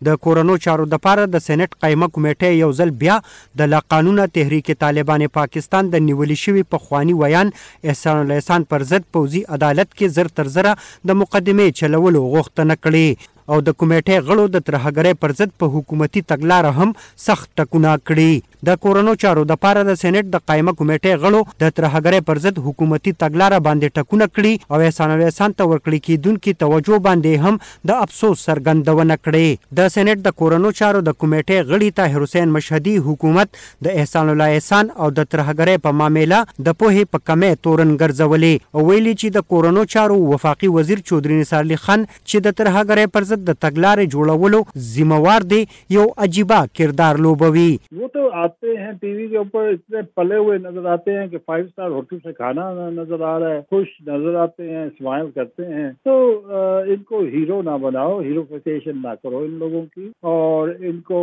د کورونو چارو د پاره د سېنات قایمه کمیټه یو ځل بیا د لا قانون تحریک طالبان پاکستان د نیولې شوی په خواني ویان احسان الله احسان پر ضد پوځي عدالت کې زر تر زره د مقدمې چلولو غوښتنه کړې او د کمیټې غړو د ترهګرۍ پر ضد په حکومتي تګلاره هم سخت ټکونه کړي د کورونو چارو د پاره د سېنات د قایمه کمیټې غړو د ترهګرۍ پر ضد حکومتي تګلاره باندې ټکونه کړي او احسان الله احسان ته ورکړي کېدونکې توجه باندې هم د افسوس څرګندونه کړې د سېنات د کورونو چارو د کمیټې غړي طاهر حسین مشهدي حکومت د احسان الله احسان او د ترهګرۍ په معاملې د پوهې په کمې تورن ګرځولې او ویلي چې د کورونو چارو وفاقي وزیر چودري نثار علي خان چې د ترهګرۍ پر ضد د تګلارې جوړولو ذمہوار دی یو عجیبہ کردار لوبوي وہ تو آتے ہیں ٹی وی کے اوپر اتنے پلے ہوئے نظر آتے ہیں کہ 5 اسٹار ہوٹل سے کھانا نظر آ رہا ہے خوش نظر آتے ہیں اسمائل کرتے ہیں تو ان کو ہیرو نہ بناؤ ہیروفیکیشن نہ کرو ان لوگوں کی اور ان کو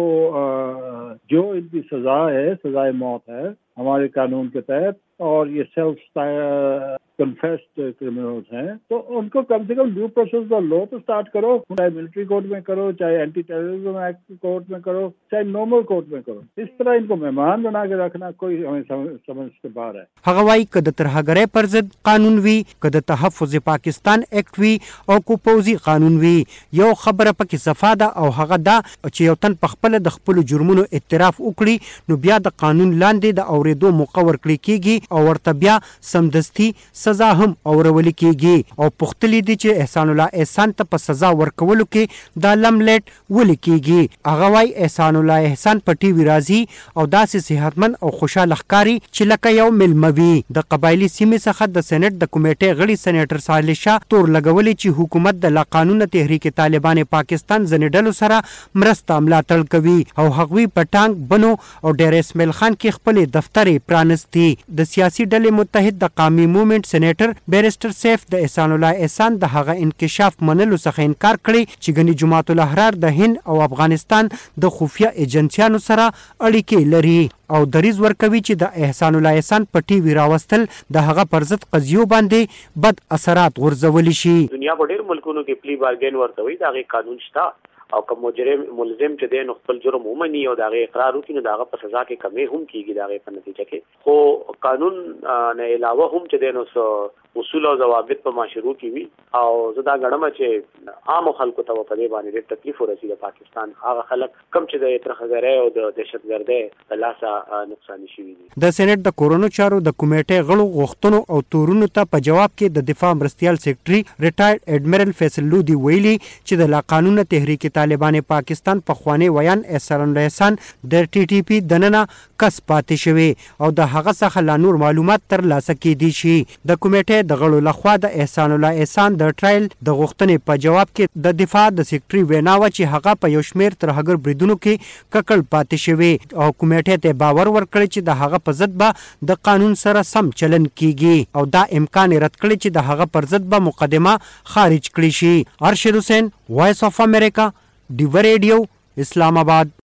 جو ان کی سزا ہے سزائے موت ہے ہمارے قانون کے تحت اور یہ سیلف کنفیسڈ کرمنلز ہیں تو ان کو کم سے کم ڈیو پروسیس آف لا تو سٹارٹ کرو چاہے ملٹری کورٹ میں کرو چاہے اینٹی ٹیررزم ایکٹ کورٹ میں کرو چاہے نارمل کورٹ میں کرو اس طرح ان کو مہمان بنا کے رکھنا کوئی ہمیں سمجھ سے باہر ہے هغه وايي که د ترهګرۍ پر ضد قانون وي که د تحفظ پاکستان اکټ وي او کو پوځي قانون وي یو خبره پکې صفا ده او هغه دا چې یو تن په خپل د خپل جرمونو اعتراف وکړي نو بیا د قانون لاندې د اوریدو موقع ورکړي کیږي او ورته بیا سمدستي سزا هم اورول کیږي او پختلی دي چې احسان الله احسان ته په سزا ورکولو کې د لملټ ول کیږي هغه وايي احسان الله احسان په ټي وی راځي او داسې صحتمن او خوشاله ښکاري چې لکه یو ملموي د قبایلی سیمې څخه د سېنات د کمیټې غړي سېنیټر صالح شاه تور لګولې چې حکومت د لا قانون تحریک طالبان پاکستان ځنې ډلو سره مرسته ملاتړ کوي او هغوی په ټانک بنو او ډیر اسماعیل خان کې خپل دفتر پرانستی د سیاسي ډلې متحد د قومي موومېنټ سېنیټر بیرسټر سیف د احسان الله احسان د هغه انکشاف منلو څخه انکار کړی چې ګنې جماعت الاحرار د هند او افغانستان د خفیه ایجنسیانو سره اړیکې لري او دریز ورکوي چې د احسان الله احسان په ټي وی راوستل د هغه پر ضد قضیو باندې بد اثرات غورځولی شي دنیا په ډېر ملکونو کې پلی بارګین ورته وي دا غي قانون شته او کوم مجرم ملزم چې د خپل جرم ومني او دا غي اقرار وکړي نو دا په سزا کې کمی هم کیږي دا غي په نتیجه کې خو قانون نه علاوه هم چې د نو اصول او ضوابط په معاشرو کې وي او زدا غړم چې عام خلکو ته په دې باندې تکلیف ورسي د پاکستان هغه خلک کم چې د ترهګرۍ او د دهشتګردۍ په لاسه نقصان شي دي د سېنات د کورونو چارو د کمیټې غړو غوښتنو او تورونو ته په جواب کې د دفاع مرستيال سیکریټري ریټایرډ اډمیرل فیصل لودي ویلي چې د لا قانون تحریک طالبان پاکستان په خواني ویان احسان الله احسان د ټي ټي پی دننه کس پاتې شوی او د هغه څخه لا نور معلومات تر لاسه کېدي شي د کمیټې د غړو لخوا د احسان الله احسان د ټرایل د غوښتنې په جواب کې د دفاع د سیکریټري ویناوه چې هغه په یو شمیر ترهګر بریدونو کې ککړ پاتې شوی او کمیټې ته باور ورکړی چې د هغه په ضد به د قانون سره سم چلن کیږي او دا امکان رد کړی چې د هغه پر ضد به مقدمه خارج کړي شي ارشد حسین وایس اف امریکا ډیو ریډیو اسلام آباد